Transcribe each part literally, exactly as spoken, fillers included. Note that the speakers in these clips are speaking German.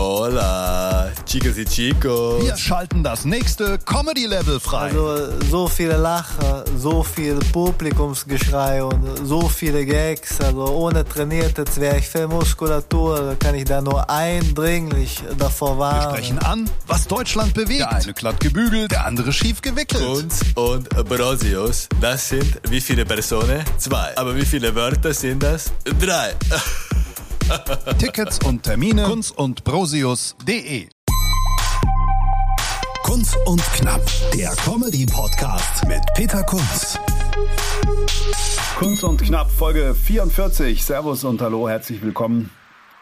Hola, chicas y chicos. Wir schalten das nächste Comedy-Level frei. Also so viele Lacher, so viel Publikumsgeschrei und so viele Gags. Also ohne trainierte Zwerchfellmuskulatur kann ich da nur eindringlich davor warnen. Wir sprechen an, was Deutschland bewegt. Der eine glatt gebügelt, der andere schief gewickelt. Kunz und Brosius, das sind wie viele Personen? Zwei. Aber wie viele Wörter sind das? Drei. Tickets und Termine kunz und brosius punkt de. Kunz und Knapp, der Comedy-Podcast mit Peter Kunz. Kunz und Knapp, Folge vierundvierzig. Servus und hallo, herzlich willkommen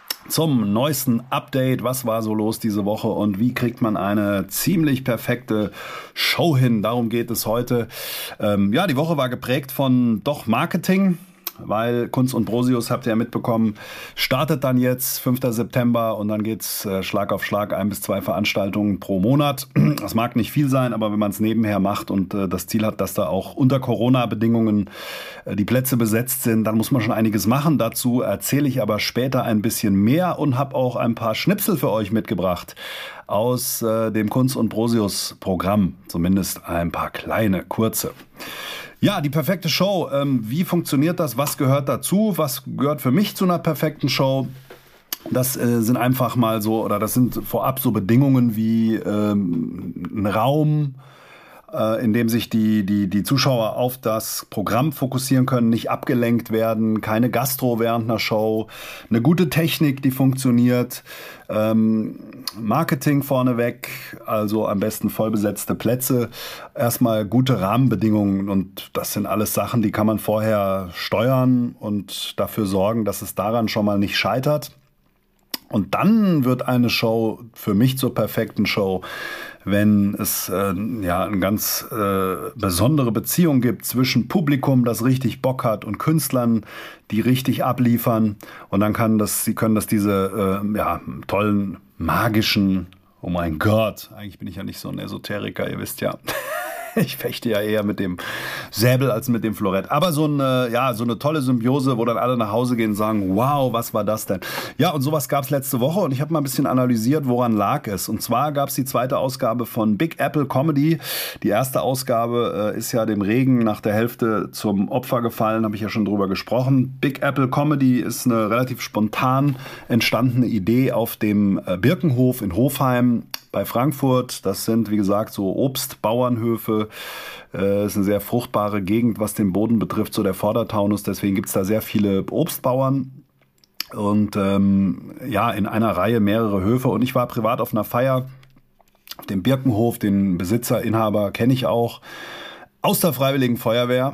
zum neuesten Update. Was war so los diese Woche und wie kriegt man eine ziemlich perfekte Show hin? Darum geht es heute. Ähm, ja, die Woche war geprägt von doch Marketing. Weil Kunz und Brosius, habt ihr ja mitbekommen, startet dann jetzt fünfter September und dann geht's äh, Schlag auf Schlag, ein bis zwei Veranstaltungen pro Monat. Das mag nicht viel sein, aber wenn man es nebenher macht und äh, das Ziel hat, dass da auch unter Corona-Bedingungen äh, die Plätze besetzt sind, dann muss man schon einiges machen. Dazu erzähle ich aber später ein bisschen mehr und habe auch ein paar Schnipsel für euch mitgebracht aus äh, dem Kunz und Brosius Programm. Zumindest ein paar kleine, kurze. Ja, die perfekte Show. Ähm, wie funktioniert das? Was gehört dazu? Was gehört für mich zu einer perfekten Show? Das äh, sind einfach mal so, oder das sind vorab so Bedingungen wie ähm, ein Raum, äh, in dem sich die, die, die Zuschauer auf das Programm fokussieren können, nicht abgelenkt werden, keine Gastro während einer Show, eine gute Technik, die funktioniert, ähm, Marketing vorneweg, also am besten vollbesetzte Plätze, erstmal gute Rahmenbedingungen und das sind alles Sachen, die kann man vorher steuern und dafür sorgen, dass es daran schon mal nicht scheitert. Und dann wird eine Show für mich zur perfekten Show, wenn es äh, ja eine ganz äh, besondere Beziehung gibt zwischen Publikum, das richtig Bock hat, und Künstlern, die richtig abliefern. Und dann kann das, sie können das diese äh, ja, tollen, magischen, oh mein Gott, eigentlich bin ich ja nicht so ein Esoteriker, ihr wisst ja. Ich fechte ja eher mit dem Säbel als mit dem Florett. Aber so eine, ja, so eine tolle Symbiose, wo dann alle nach Hause gehen und sagen, wow, was war das denn? Ja, und sowas gab es letzte Woche und ich habe mal ein bisschen analysiert, woran lag es. Und zwar gab es die zweite Ausgabe von Big Apple Comedy. Die erste Ausgabe äh, ist ja dem Regen nach der Hälfte zum Opfer gefallen, habe ich ja schon drüber gesprochen. Big Apple Comedy ist eine relativ spontan entstandene Idee auf dem äh, Birkenhof in Hofheim bei Frankfurt. Das sind, wie gesagt, so Obstbauernhöfe. Es ist eine sehr fruchtbare Gegend, was den Boden betrifft, so der Vordertaunus. Deswegen gibt es da sehr viele Obstbauern. Und ähm, ja, in einer Reihe mehrere Höfe. Und ich war privat auf einer Feier auf dem Birkenhof. Den Besitzer, Inhaber kenne ich auch aus der Freiwilligen Feuerwehr,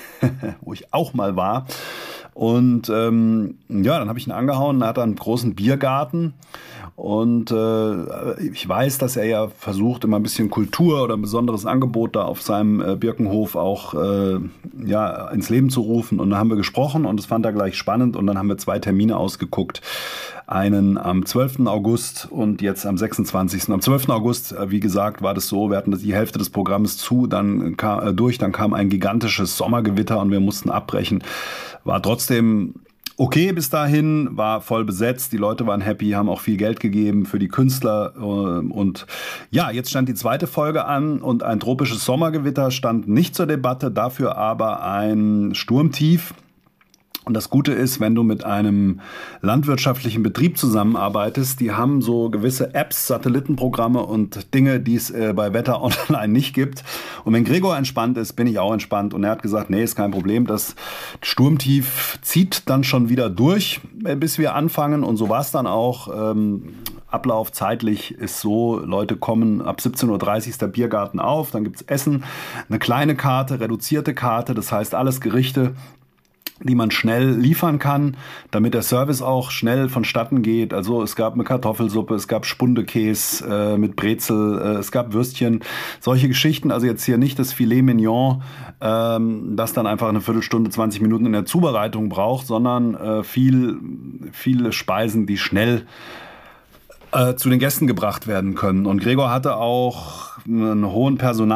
wo ich auch mal war. Und ähm, ja, dann habe ich ihn angehauen. Er hat einen großen Biergarten. Und äh, ich weiß, dass er ja versucht, immer ein bisschen Kultur oder ein besonderes Angebot da auf seinem äh, Birkenhof auch äh, ja, ins Leben zu rufen. Und dann haben wir gesprochen und das fand er gleich spannend. Und dann haben wir zwei Termine ausgeguckt. Einen am zwölften August und jetzt am sechsundzwanzigsten Am zwölften August, äh, wie gesagt, war das so, wir hatten die Hälfte des Programms zu, dann kam, äh, durch, dann kam ein gigantisches Sommergewitter und wir mussten abbrechen. War trotzdem okay bis dahin, war voll besetzt, die Leute waren happy, haben auch viel Geld gegeben für die Künstler und ja, jetzt stand die zweite Folge an und ein tropisches Sommergewitter stand nicht zur Debatte, dafür aber ein Sturmtief. Und das Gute ist, wenn du mit einem landwirtschaftlichen Betrieb zusammenarbeitest, die haben so gewisse Apps, Satellitenprogramme und Dinge, die es äh, bei Wetter Online nicht gibt. Und wenn Gregor entspannt ist, bin ich auch entspannt. Und er hat gesagt, nee, ist kein Problem, das Sturmtief zieht dann schon wieder durch, bis wir anfangen. Und so war es dann auch. Ähm, Ablauf zeitlich ist so, Leute kommen ab siebzehn Uhr dreißig ist der Biergarten auf, dann gibt's Essen, eine kleine Karte, reduzierte Karte, das heißt alles Gerichte, die man schnell liefern kann, damit der Service auch schnell vonstatten geht. Also es gab eine Kartoffelsuppe, es gab Spundekäse äh, mit Brezel, äh, es gab Würstchen, solche Geschichten. Also jetzt hier nicht das Filet Mignon, ähm, das dann einfach eine Viertelstunde, zwanzig Minuten in der Zubereitung braucht, sondern äh, viel, viele Speisen, die schnell äh, zu den Gästen gebracht werden können. Und Gregor hatte auch einen hohen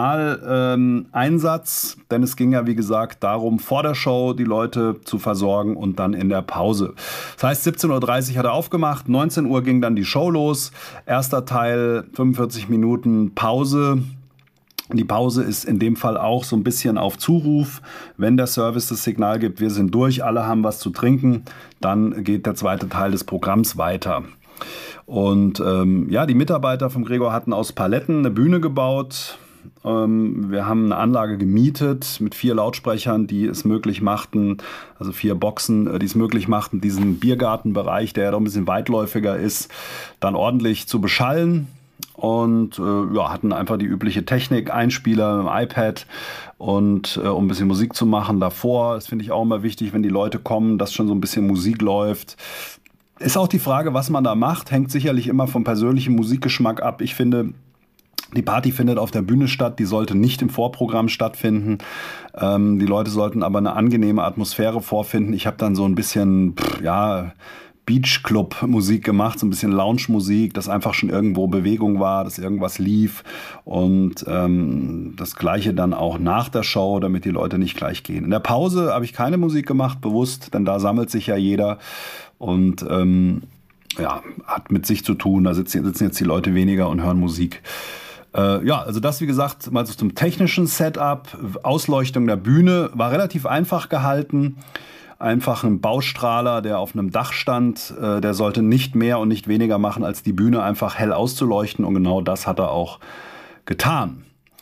Personaleinsatz, ähm, denn es ging ja, wie gesagt, darum, vor der Show die Leute zu versorgen und dann in der Pause. Das heißt, siebzehn Uhr dreißig hat er aufgemacht, neunzehn Uhr ging dann die Show los. Erster Teil, fünfundvierzig Minuten Pause. Die Pause ist in dem Fall auch so ein bisschen auf Zuruf. Wenn der Service das Signal gibt, wir sind durch, alle haben was zu trinken, dann geht der zweite Teil des Programms weiter. Und ähm, ja, die Mitarbeiter von Gregor hatten aus Paletten eine Bühne gebaut. Ähm, wir haben eine Anlage gemietet mit vier Lautsprechern, die es möglich machten, also vier Boxen, die es möglich machten, diesen Biergartenbereich, der ja doch ein bisschen weitläufiger ist, dann ordentlich zu beschallen. Und äh, ja, hatten einfach die übliche Technik, Einspieler, ein iPad und äh, um ein bisschen Musik zu machen davor. Das finde ich auch immer wichtig, wenn die Leute kommen, dass schon so ein bisschen Musik läuft. Ist auch die Frage, was man da macht, hängt sicherlich immer vom persönlichen Musikgeschmack ab. Ich finde, die Party findet auf der Bühne statt, die sollte nicht im Vorprogramm stattfinden. Ähm, die Leute sollten aber eine angenehme Atmosphäre vorfinden. Ich habe dann so ein bisschen, pff, ja... Beachclub-Musik gemacht, so ein bisschen Lounge-Musik, dass einfach schon irgendwo Bewegung war, dass irgendwas lief und ähm, das Gleiche dann auch nach der Show, damit die Leute nicht gleich gehen. In der Pause habe ich keine Musik gemacht, bewusst, denn da sammelt sich ja jeder und ähm, ja, hat mit sich zu tun, da sitzen, sitzen jetzt die Leute weniger und hören Musik. Äh, ja, also das, wie gesagt, mal so zum technischen Setup, Ausleuchtung der Bühne war relativ einfach gehalten. Einfach ein Baustrahler, der auf einem Dach stand, äh, der sollte nicht mehr und nicht weniger machen, als die Bühne einfach hell auszuleuchten. Und genau das hat er auch getan.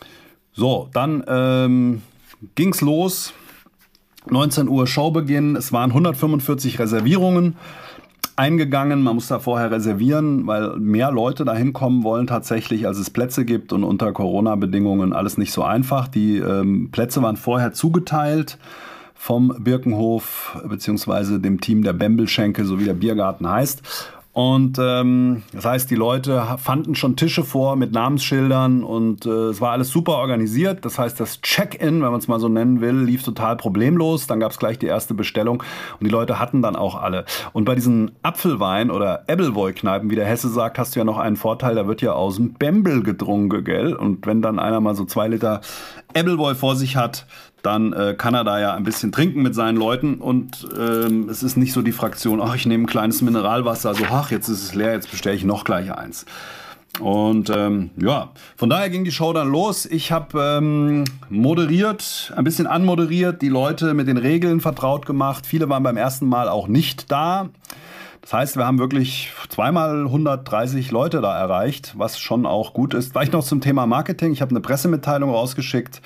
So, dann ähm, ging's los. neunzehn Uhr Showbeginn. Es waren hundertfünfundvierzig Reservierungen eingegangen. Man muss da vorher reservieren, weil mehr Leute da hinkommen wollen tatsächlich, als es Plätze gibt. Und unter Corona-Bedingungen alles nicht so einfach. Die ähm, Plätze waren vorher zugeteilt vom Birkenhof beziehungsweise dem Team der Bembelschenke, so wie der Biergarten heißt. Und ähm, das heißt, die Leute fanden schon Tische vor mit Namensschildern und äh, es war alles super organisiert. Das heißt, das Check-in, wenn man es mal so nennen will, lief total problemlos. Dann gab es gleich die erste Bestellung und die Leute hatten dann auch alle. Und bei diesen Apfelwein- oder Ebbelwoi-Kneipen, wie der Hesse sagt, hast du ja noch einen Vorteil, da wird ja aus dem Bembel getrunken, gell? Und wenn dann einer mal so zwei Liter Ebbelwoi vor sich hat, dann äh, kann er da ja ein bisschen trinken mit seinen Leuten und ähm, es ist nicht so die Fraktion, ach, ich nehme ein kleines Mineralwasser, so, ach, jetzt ist es leer, jetzt bestelle ich noch gleich eins. Und ähm, ja, von daher ging die Show dann los. Ich habe ähm, moderiert, ein bisschen anmoderiert, die Leute mit den Regeln vertraut gemacht. Viele waren beim ersten Mal auch nicht da. Das heißt, wir haben wirklich zweimal hundertdreißig Leute da erreicht, was schon auch gut ist. Vielleicht noch zum Thema Marketing. Ich habe eine Pressemitteilung rausgeschickt.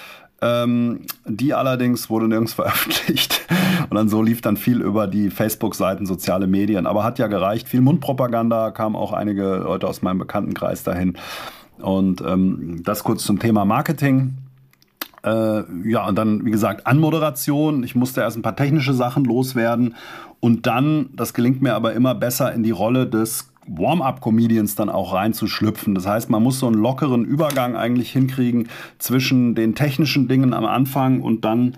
Ähm, die allerdings wurde nirgends veröffentlicht und dann so lief dann viel über die Facebook-Seiten, soziale Medien, aber hat ja gereicht, viel Mundpropaganda, kamen auch einige Leute aus meinem Bekanntenkreis dahin und ähm, das kurz zum Thema Marketing. Äh, ja, und dann, wie gesagt, Anmoderation, ich musste erst ein paar technische Sachen loswerden und dann, das gelingt mir aber immer besser, in die Rolle des Warm-up-Comedians dann auch reinzuschlüpfen. Das heißt, man muss so einen lockeren Übergang eigentlich hinkriegen zwischen den technischen Dingen am Anfang und dann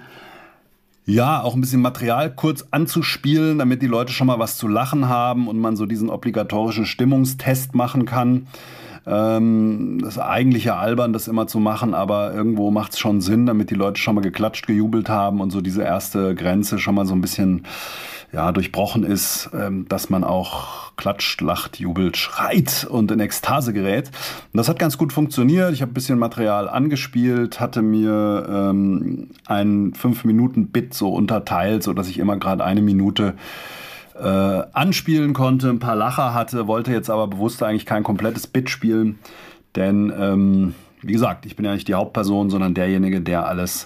ja auch ein bisschen Material kurz anzuspielen, damit die Leute schon mal was zu lachen haben und man so diesen obligatorischen Stimmungstest machen kann. Ähm, das ist eigentlich ja albern, das immer zu machen, aber irgendwo macht es schon Sinn, damit die Leute schon mal geklatscht, gejubelt haben und so diese erste Grenze schon mal so ein bisschen ja, durchbrochen ist, ähm, dass man auch klatscht, lacht, jubelt, schreit und in Ekstase gerät. Und das hat ganz gut funktioniert. Ich habe ein bisschen Material angespielt, hatte mir ähm, einen fünf Minuten Bit so unterteilt, sodass ich immer gerade eine Minute äh, anspielen konnte, ein paar Lacher hatte, wollte jetzt aber bewusst eigentlich kein komplettes Bit spielen, denn ähm, wie gesagt, ich bin ja nicht die Hauptperson, sondern derjenige, der alles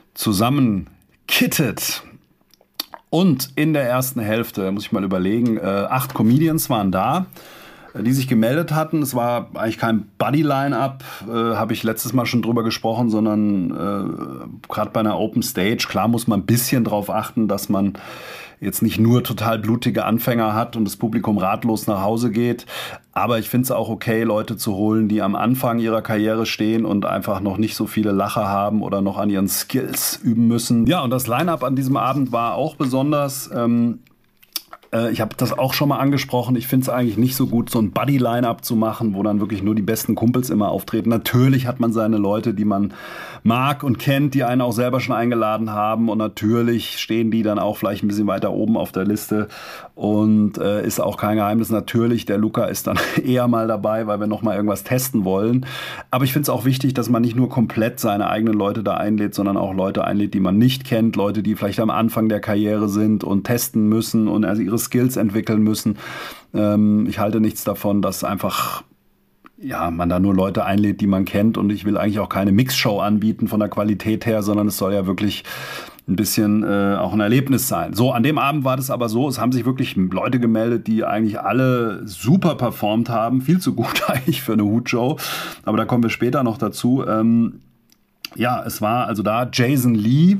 zusammenkittet. Und in der ersten Hälfte, muss ich mal überlegen, äh, acht Comedians waren da, äh, die sich gemeldet hatten. Es war eigentlich kein Buddy-Line-Up, äh, habe ich letztes Mal schon drüber gesprochen, sondern äh, gerade bei einer Open Stage, klar muss man ein bisschen drauf achten, dass man jetzt nicht nur total blutige Anfänger hat und das Publikum ratlos nach Hause geht. Aber ich finde es auch okay, Leute zu holen, die am Anfang ihrer Karriere stehen und einfach noch nicht so viele Lacher haben oder noch an ihren Skills üben müssen. Ja, und das Line-Up an diesem Abend war auch besonders. Ähm, Ich habe das auch schon mal angesprochen. Ich finde es eigentlich nicht so gut, so ein Buddy-Line-Up zu machen, wo dann wirklich nur die besten Kumpels immer auftreten. Natürlich hat man seine Leute, die man mag und kennt, die einen auch selber schon eingeladen haben. Und natürlich stehen die dann auch vielleicht ein bisschen weiter oben auf der Liste. Und äh, ist auch kein Geheimnis. Natürlich, der Luca ist dann eher mal dabei, weil wir noch mal irgendwas testen wollen. Aber ich finde es auch wichtig, dass man nicht nur komplett seine eigenen Leute da einlädt, sondern auch Leute einlädt, die man nicht kennt. Leute, die vielleicht am Anfang der Karriere sind und testen müssen und also ihre Skills entwickeln müssen. Ähm, ich halte nichts davon, dass einfach ja, man da nur Leute einlädt, die man kennt. Und ich will eigentlich auch keine Mixshow anbieten von der Qualität her, sondern es soll ja wirklich ein bisschen äh, auch ein Erlebnis sein. So, an dem Abend war das aber so, es haben sich wirklich Leute gemeldet, die eigentlich alle super performt haben. Viel zu gut eigentlich für eine Hutshow. Aber da kommen wir später noch dazu. Ähm, ja, es war also da Jason Lee,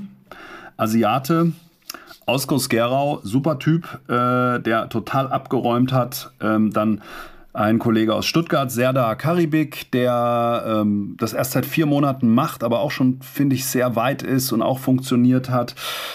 Asiate, aus Groß-Gerau, super Typ, äh, der total abgeräumt hat. Ähm, dann ein Kollege aus Stuttgart, Serdar Karibik, der ähm, das erst seit vier Monaten macht, aber auch schon, finde ich, sehr weit ist und auch funktioniert hat.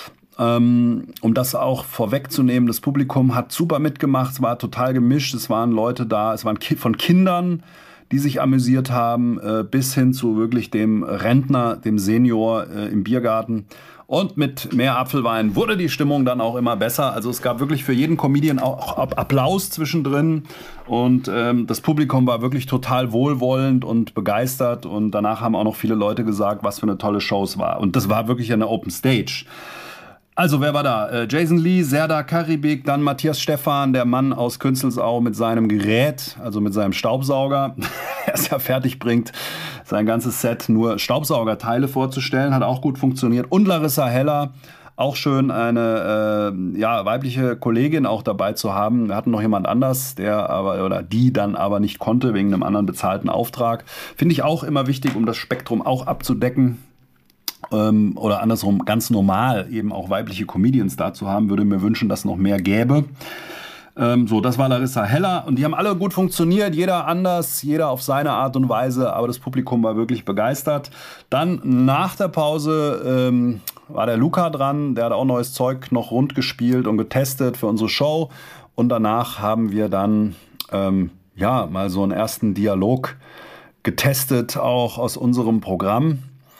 Ähm, um das auch vorwegzunehmen, das Publikum hat super mitgemacht, es war total gemischt, es waren Leute da, es waren Ki- von Kindern, die sich amüsiert haben, äh, bis hin zu wirklich dem Rentner, dem Senior äh, im Biergarten. Und mit mehr Apfelwein wurde die Stimmung dann auch immer besser. Also es gab wirklich für jeden Comedian auch Applaus zwischendrin. Und ähm, das Publikum war wirklich total wohlwollend und begeistert. Und danach haben auch noch viele Leute gesagt, was für eine tolle Show es war. Und das war wirklich eine Open Stage. Also, wer war da? Äh, Jason Lee, Serdar Karibik, dann Matthias Stephan, der Mann aus Künzelsau mit seinem Gerät, also mit seinem Staubsauger, der es ja fertig bringt, sein ganzes Set nur Staubsaugerteile vorzustellen, hat auch gut funktioniert. Und Larissa Heller, auch schön eine äh, ja, weibliche Kollegin auch dabei zu haben. Wir hatten noch jemand anders, der aber oder die dann aber nicht konnte wegen einem anderen bezahlten Auftrag. Finde ich auch immer wichtig, um das Spektrum auch abzudecken. Ähm, oder andersrum, ganz normal eben auch weibliche Comedians da zu haben, würde mir wünschen, dass noch mehr gäbe. Ähm, so, das war Larissa Heller und die haben alle gut funktioniert, jeder anders, jeder auf seine Art und Weise, aber das Publikum war wirklich begeistert. Dann nach der Pause ähm, war der Luca dran, der hat auch neues Zeug noch rund gespielt und getestet für unsere Show und danach haben wir dann ähm, ja mal so einen ersten Dialog getestet, auch aus unserem Programm.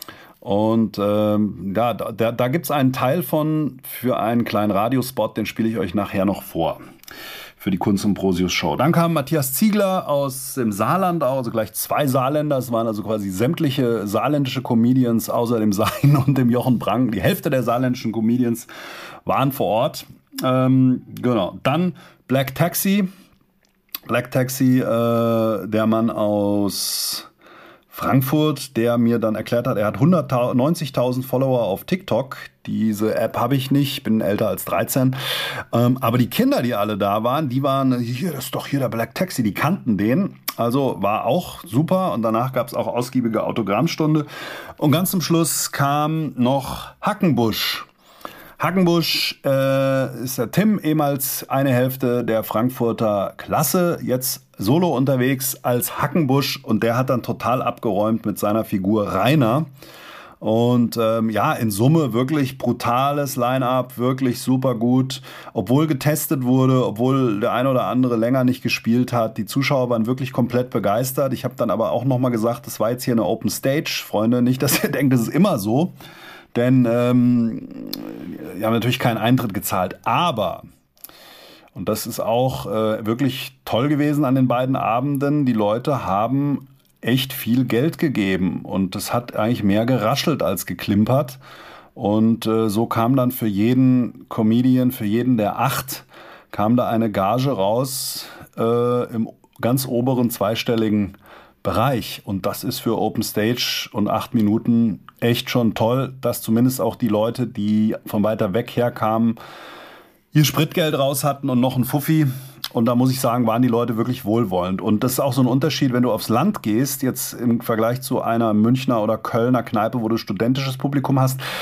Und ähm, ja, da, da gibt es einen Teil von für einen kleinen Radiospot, den spiele ich euch nachher noch vor. Für die Kunst und Prosius Show. Dann kam Matthias Ziegler aus dem Saarland, also gleich zwei Saarländer. Es waren also quasi sämtliche saarländische Comedians, außer dem Sein und dem Jochen Brank. Die Hälfte der saarländischen Comedians waren vor Ort. Ähm, genau. Dann Black Taxi. Black Taxi, äh, der Mann aus Frankfurt, der mir dann erklärt hat, er hat neunzigtausend Follower auf TikTok. Diese App habe ich nicht, bin älter als dreizehn. Ähm, aber die Kinder, die alle da waren, die waren, hier, das ist doch hier der Black Taxi, die kannten den. Also war auch super und danach gab es auch ausgiebige Autogrammstunde. Und ganz zum Schluss kam noch Hackenbusch. Hackenbusch äh, ist der Tim, ehemals eine Hälfte der Frankfurter Klasse, jetzt solo unterwegs als Hackenbusch und der hat dann total abgeräumt mit seiner Figur Rainer. Und ähm, ja, in Summe wirklich brutales Line-Up, wirklich super gut, obwohl getestet wurde, obwohl der eine oder andere länger nicht gespielt hat. Die Zuschauer waren wirklich komplett begeistert. Ich habe dann aber auch nochmal gesagt, das war jetzt hier eine Open Stage, Freunde, nicht, dass ihr denkt, das ist immer so. Denn ähm, wir haben natürlich keinen Eintritt gezahlt. Aber, und das ist auch äh, wirklich toll gewesen an den beiden Abenden, die Leute haben echt viel Geld gegeben. Und das hat eigentlich mehr geraschelt als geklimpert. Und äh, so kam dann für jeden Comedian, für jeden der acht, kam da eine Gage raus äh, im ganz oberen zweistelligen Bereich. Und das ist für Open Stage und acht Minuten echt schon toll, dass zumindest auch die Leute, die von weiter weg herkamen, ihr Spritgeld raus hatten und noch ein Fuffi. Und da muss ich sagen, waren die Leute wirklich wohlwollend. Und das ist auch so ein Unterschied, wenn du aufs Land gehst, jetzt im Vergleich zu einer Münchner oder Kölner Kneipe, wo du studentisches Publikum hast.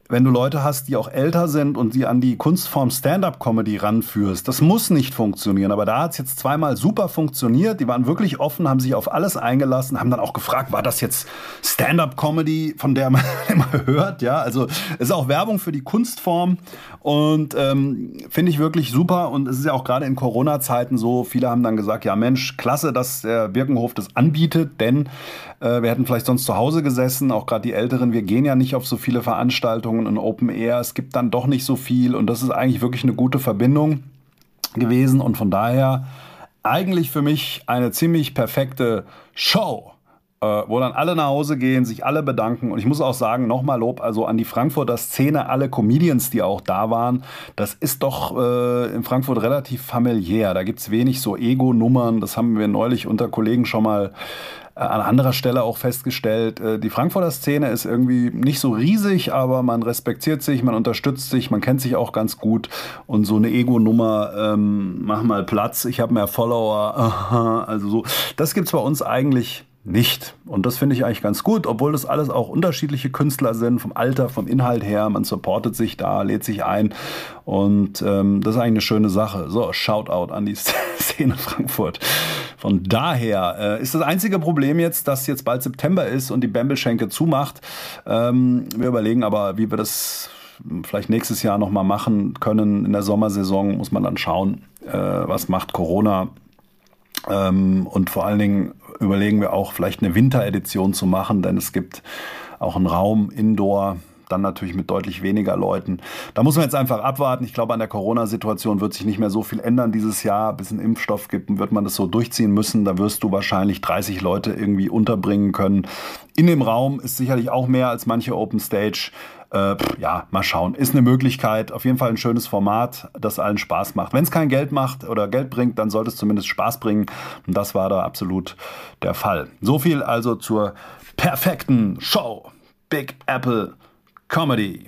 wenn du Leute hast, die auch älter sind und die an die Kunstform Stand-up-Comedy ranführst. Das muss nicht funktionieren, aber da hat es jetzt zweimal super funktioniert. Die waren wirklich offen, haben sich auf alles eingelassen, haben dann auch gefragt, war das jetzt Stand-up-Comedy, von der man immer hört? Ja, also es ist auch Werbung für die Kunstform und ähm, finde ich wirklich super. Und es ist ja auch gerade in Corona-Zeiten so, viele haben dann gesagt, ja Mensch, klasse, dass der Birkenhof das anbietet, denn äh, wir hätten vielleicht sonst zu Hause gesessen, auch gerade die Älteren, wir gehen ja nicht auf so viele Veranstaltungen in Open Air, es gibt dann doch nicht so viel und das ist eigentlich wirklich eine gute Verbindung gewesen und von daher eigentlich für mich eine ziemlich perfekte Show, äh, wo dann alle nach Hause gehen, sich alle bedanken und ich muss auch sagen, nochmal Lob also an die Frankfurter Szene, alle Comedians, die auch da waren, das ist doch äh, in Frankfurt relativ familiär, da gibt's wenig so Ego-Nummern, das haben wir neulich unter Kollegen schon mal an anderer Stelle auch festgestellt, die Frankfurter Szene ist irgendwie nicht so riesig, aber man respektiert sich, man unterstützt sich, man kennt sich auch ganz gut und so eine Ego-Nummer, ähm, mach mal Platz, ich habe mehr Follower, aha, also so, das gibt's bei uns eigentlich nicht. Und das finde ich eigentlich ganz gut, obwohl das alles auch unterschiedliche Künstler sind, vom Alter, vom Inhalt her. Man supportet sich da, lädt sich ein und ähm, das ist eigentlich eine schöne Sache. So, Shoutout an die Szene Frankfurt. Von daher äh, ist das einzige Problem jetzt, dass jetzt bald September ist und die Bembelschenke zumacht. Ähm, wir überlegen aber, wie wir das vielleicht nächstes Jahr nochmal machen können. In der Sommersaison muss man dann schauen, äh, was macht Corona. Ähm, und vor allen Dingen überlegen wir auch, vielleicht eine Winteredition zu machen, denn es gibt auch einen Raum Indoor, dann natürlich mit deutlich weniger Leuten. Da muss man jetzt einfach abwarten. Ich glaube, an der Corona-Situation wird sich nicht mehr so viel ändern dieses Jahr. Bis es einen Impfstoff gibt, wird man das so durchziehen müssen. Da wirst du wahrscheinlich dreißig Leute irgendwie unterbringen können. In dem Raum ist sicherlich auch mehr als manche Open Stage. Äh, ja, mal schauen. Ist eine Möglichkeit. Auf jeden Fall ein schönes Format, das allen Spaß macht. Wenn es kein Geld macht oder Geld bringt, dann sollte es zumindest Spaß bringen. Und das war da absolut der Fall. So viel also zur perfekten Show. Big Apple Comedy.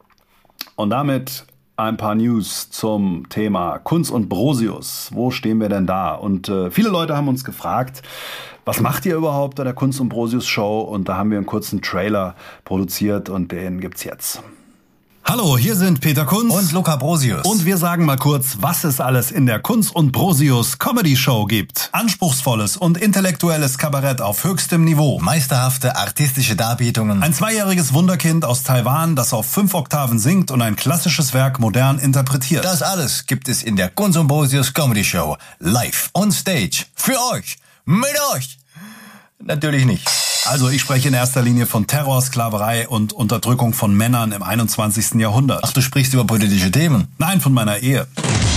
Und damit ein paar News zum Thema Kunz und Brosius. Wo stehen wir denn da? Und äh, viele Leute haben uns gefragt, was macht ihr überhaupt bei der Kunz und Brosius Show? Und da haben wir einen kurzen Trailer produziert und den gibt's jetzt. Hallo, hier sind Peter Kunz und Luca Brosius. Und wir sagen mal kurz, was es alles in der Kunz und Brosius Comedy Show gibt. Anspruchsvolles und intellektuelles Kabarett auf höchstem Niveau. Meisterhafte artistische Darbietungen. Ein zweijähriges Wunderkind aus Taiwan, das auf fünf Oktaven singt und ein klassisches Werk modern interpretiert. Das alles gibt es in der Kunz und Brosius Comedy Show. Live on stage. Für euch. Mit euch. Natürlich nicht. Also ich spreche in erster Linie von Terror, Sklaverei und Unterdrückung von Männern im einundzwanzigsten Jahrhundert. Ach, du sprichst über politische Themen? Nein, von meiner Ehe.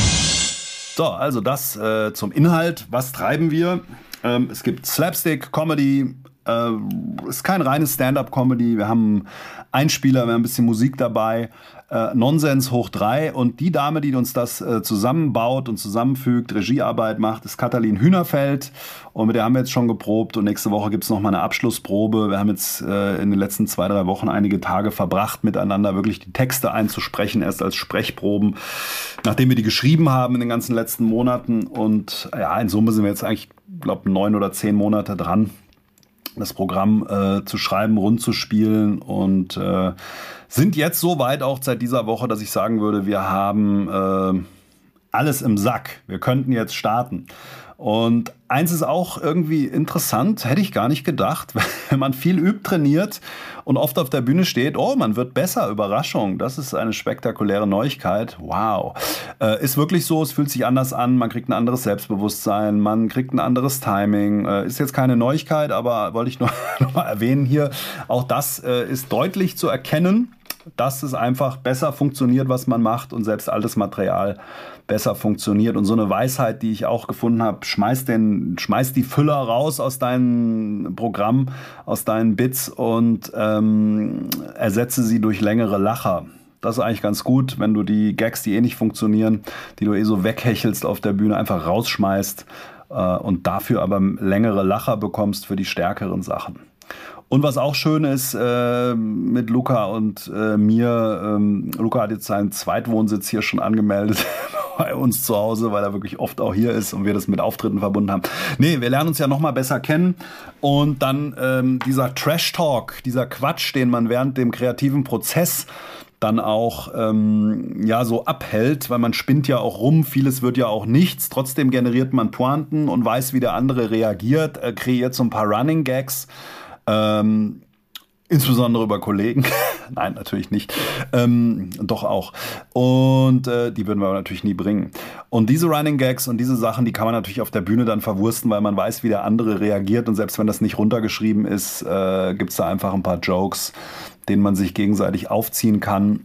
So, also das äh, zum Inhalt. Was treiben wir? Ähm, es gibt Slapstick, Comedy. Äh, ist kein reines Stand-up-Comedy. Wir haben Einspieler, wir haben ein bisschen Musik dabei. Äh, Nonsens hoch drei. Und die Dame, die uns das äh, zusammenbaut und zusammenfügt, Regiearbeit macht, ist Katalin Hühnerfeld. Und mit der haben wir jetzt schon geprobt. Und nächste Woche gibt es nochmal eine Abschlussprobe. Wir haben jetzt äh, in den letzten zwei, drei Wochen einige Tage verbracht, miteinander wirklich die Texte einzusprechen, erst als Sprechproben, nachdem wir die geschrieben haben in den ganzen letzten Monaten. Und ja, in Summe sind wir jetzt eigentlich, glaube ich, neun oder zehn Monate dran, das Programm äh, zu schreiben, rund zu spielen und äh, sind jetzt so weit auch seit dieser Woche, dass ich sagen würde, wir haben äh, alles im Sack. Wir könnten jetzt starten. Und eins ist auch irgendwie interessant, hätte ich gar nicht gedacht, wenn man viel übt, trainiert und oft auf der Bühne steht, oh, man wird besser, Überraschung, das ist eine spektakuläre Neuigkeit, wow. Äh, ist wirklich so, es fühlt sich anders an, man kriegt ein anderes Selbstbewusstsein, man kriegt ein anderes Timing, äh, ist jetzt keine Neuigkeit, aber wollte ich noch, noch mal erwähnen hier, auch das äh, ist deutlich zu erkennen, dass es einfach besser funktioniert, was man macht und selbst altes Material besser funktioniert. Und so eine Weisheit, die ich auch gefunden habe, schmeiß, den, schmeiß die Füller raus aus deinem Programm, aus deinen Bits und ähm, ersetze sie durch längere Lacher. Das ist eigentlich ganz gut, wenn du die Gags, die eh nicht funktionieren, die du eh so weghechelst auf der Bühne, einfach rausschmeißt äh, und dafür aber längere Lacher bekommst für die stärkeren Sachen. Und was auch schön ist äh, mit Luca und äh, mir, ähm, Luca hat jetzt seinen Zweitwohnsitz hier schon angemeldet bei uns zu Hause, weil er wirklich oft auch hier ist und wir das mit Auftritten verbunden haben. Nee, wir lernen uns ja noch mal besser kennen und dann ähm, dieser Trash-Talk, dieser Quatsch, den man während dem kreativen Prozess dann auch ähm, ja so abhält, weil man spinnt ja auch rum, vieles wird ja auch nichts, trotzdem generiert man Pointen und weiß, wie der andere reagiert, äh, kreiert so ein paar Running Gags, ähm, insbesondere über Kollegen. Nein, natürlich nicht. Ähm, doch auch. Und äh, die würden wir aber natürlich nie bringen. Und diese Running Gags und diese Sachen, die kann man natürlich auf der Bühne dann verwursten, weil man weiß, wie der andere reagiert. Und selbst wenn das nicht runtergeschrieben ist, äh, gibt's da einfach ein paar Jokes, denen man sich gegenseitig aufziehen kann.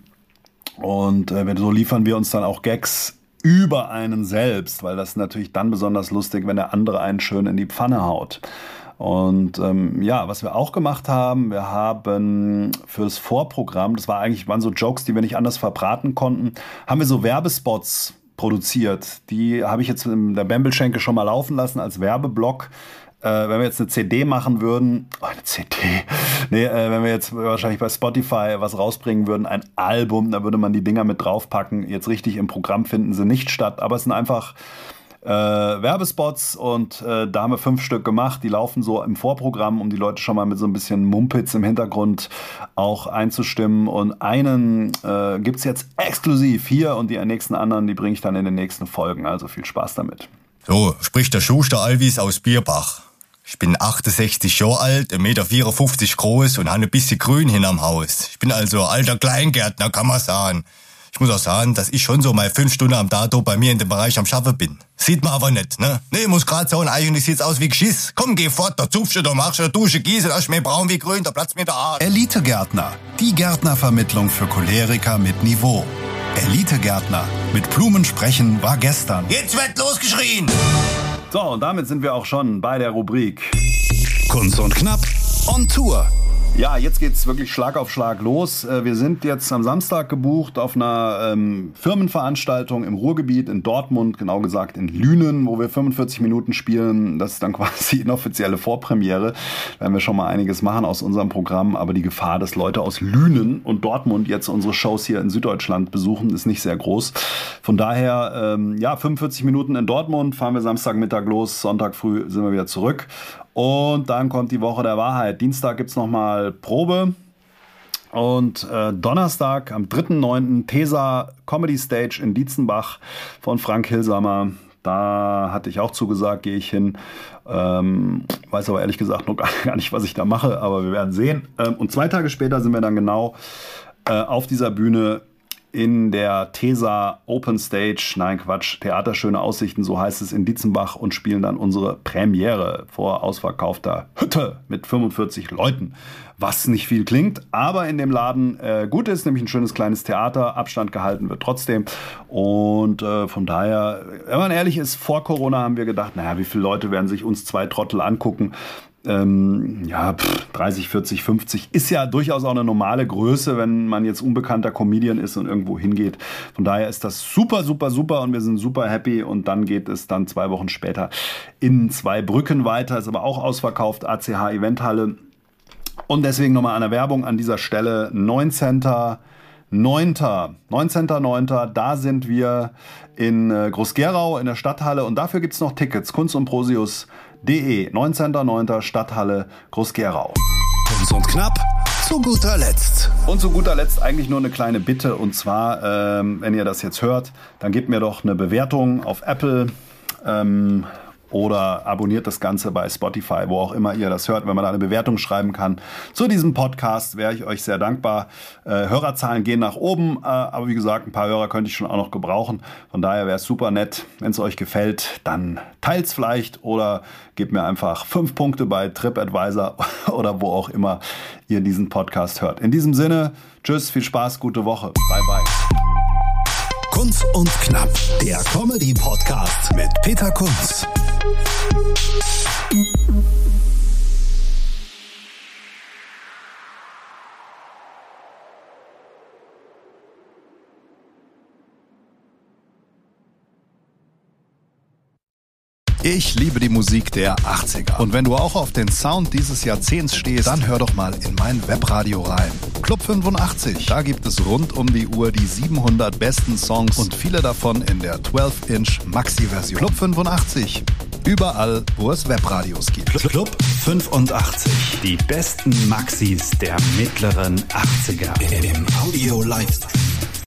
Und äh, so liefern wir uns dann auch Gags über einen selbst, weil das ist natürlich dann besonders lustig, wenn der andere einen schön in die Pfanne haut. Und ähm, ja, was wir auch gemacht haben, wir haben fürs Vorprogramm, das war eigentlich, waren so Jokes, die wir nicht anders verbraten konnten, haben wir so Werbespots produziert. Die habe ich jetzt in der Bembelschenke schon mal laufen lassen als Werbeblock. Äh, wenn wir jetzt eine C D machen würden, oh, eine C D, nee, äh, wenn wir jetzt wahrscheinlich bei Spotify was rausbringen würden, ein Album, da würde man die Dinger mit draufpacken. Jetzt richtig im Programm finden sie nicht statt, aber es sind einfach Äh, Werbespots und äh, da haben wir fünf Stück gemacht, die laufen so im Vorprogramm, um die Leute schon mal mit so ein bisschen Mumpitz im Hintergrund auch einzustimmen, und einen äh, gibt's jetzt exklusiv hier und die nächsten anderen, die bringe ich dann in den nächsten Folgen, also viel Spaß damit. So, spricht der Schuster Alvis aus Bierbach. Ich bin achtundsechzig Jahre alt, ein Meter vierundfünfzig groß und habe ein bisschen Grün hinterm Haus. Ich bin also alter Kleingärtner, kann man sagen. Ich muss auch sagen, dass ich schon so mal fünf Stunden am Tag bei mir in dem Bereich am Schaffen bin. Sieht man aber nicht, ne? Nee, ich muss grad sagen, eigentlich sieht's aus wie Geschiss. Komm, geh fort, da zupfst du, da machst du, da Dusche, gieße, da ist mir braun wie grün, da platzt mir der Arsch. Elite-Gärtner, die Gärtnervermittlung für Choleriker mit Niveau. Elite-Gärtner, mit Blumen sprechen war gestern. Jetzt wird losgeschrien! So, und damit sind wir auch schon bei der Rubrik Kunz und Knapp on Tour. Ja, jetzt geht's wirklich Schlag auf Schlag los. Wir sind jetzt am Samstag gebucht auf einer ähm, Firmenveranstaltung im Ruhrgebiet in Dortmund, genau gesagt in Lünen, wo wir fünfundvierzig Minuten spielen. Das ist dann quasi inoffizielle Vorpremiere. Da werden wir schon mal einiges machen aus unserem Programm, aber die Gefahr, dass Leute aus Lünen und Dortmund jetzt unsere Shows hier in Süddeutschland besuchen, ist nicht sehr groß. Von daher, ähm, ja, fünfundvierzig Minuten in Dortmund, fahren wir Samstagmittag los, Sonntag früh sind wir wieder zurück. Und dann kommt die Woche der Wahrheit. Dienstag gibt's nochmal Probe. Und äh, Donnerstag am dritten neunten Tesa Comedy Stage in Dietzenbach von Frank Hilsamer. Da hatte ich auch zugesagt, gehe ich hin. Ähm, weiß aber ehrlich gesagt noch gar nicht, was ich da mache, aber wir werden sehen. Ähm, und zwei Tage später sind wir dann genau äh, auf dieser Bühne in der Tesa Open Stage, nein Quatsch, Theater Schöne Aussichten, so heißt es, in Dietzenbach, und spielen dann unsere Premiere vor ausverkaufter Hütte mit fünfundvierzig Leuten. Was nicht viel klingt, aber in dem Laden äh, gut ist, nämlich ein schönes kleines Theater, Abstand gehalten wird trotzdem. Und äh, von daher, wenn man ehrlich ist, vor Corona haben wir gedacht, naja, wie viele Leute werden sich uns zwei Trottel angucken? Ähm, ja, pff, dreißig, vierzig, fünfzig ist ja durchaus auch eine normale Größe, wenn man jetzt unbekannter Comedian ist und irgendwo hingeht. Von daher ist das super, super, super und wir sind super happy. Und dann geht es dann zwei Wochen später in Zweibrücken weiter, ist aber auch ausverkauft, A C H Eventhalle. Und deswegen nochmal eine Werbung an dieser Stelle, neunzehnten neunten neunzehnten neunten Da sind wir in Groß-Gerau in der Stadthalle und dafür gibt's noch Tickets, kunz und prosius punkt de, neunzehnten neunten Stadthalle Groß-Gerau. Kunz und Knapp zu guter Letzt. Und zu guter Letzt eigentlich nur eine kleine Bitte, und zwar, ähm, wenn ihr das jetzt hört, dann gebt mir doch eine Bewertung auf Apple, ähm, oder abonniert das Ganze bei Spotify, wo auch immer ihr das hört. Wenn man da eine Bewertung schreiben kann zu diesem Podcast, wäre ich euch sehr dankbar. Äh, Hörerzahlen gehen nach oben, äh, aber wie gesagt, ein paar Hörer könnte ich schon auch noch gebrauchen. Von daher wäre es super nett, wenn es euch gefällt, dann teilt's vielleicht oder gebt mir einfach fünf Punkte bei TripAdvisor oder wo auch immer ihr diesen Podcast hört. In diesem Sinne, tschüss, viel Spaß, gute Woche. Bye, bye. Kunz und Knapp, der Comedy-Podcast mit Peter Kunz. Ich liebe die Musik der achtziger. Und wenn du auch auf den Sound dieses Jahrzehnts stehst, dann hör doch mal in mein Webradio rein. Club fünfundachtzig. Da gibt es rund um die Uhr die siebenhundert besten Songs und viele davon in der zwölf Inch Maxi-Version. Club fünfundachtzig. Überall, wo es Webradios gibt. Club fünfundachtzig. Die besten Maxis der mittleren achtziger. Im Audio Livestream.